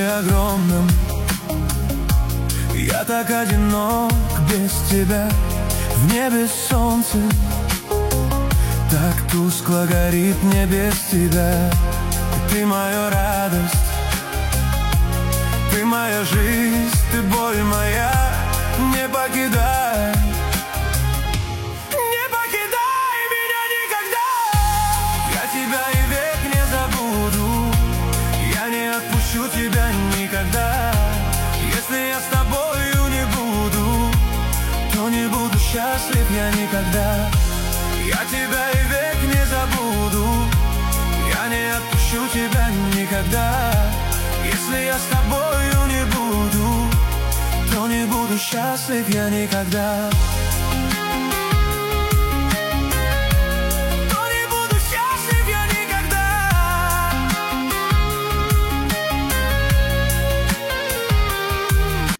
мире огромном я так одинок без тебя. В небе солнце так тускло горит мне без тебя. Ты моя радость, ты моя жизнь, ты боль моя. Не покидай, не покидай меня никогда. Я тебя и век не забуду, я не отпущу тебя никогда. Если я с тобою не буду, то не буду счастлив я никогда. Я тебя и век не забуду, я не отпущу тебя никогда. Если я с тобою не буду, то не буду счастлив я никогда.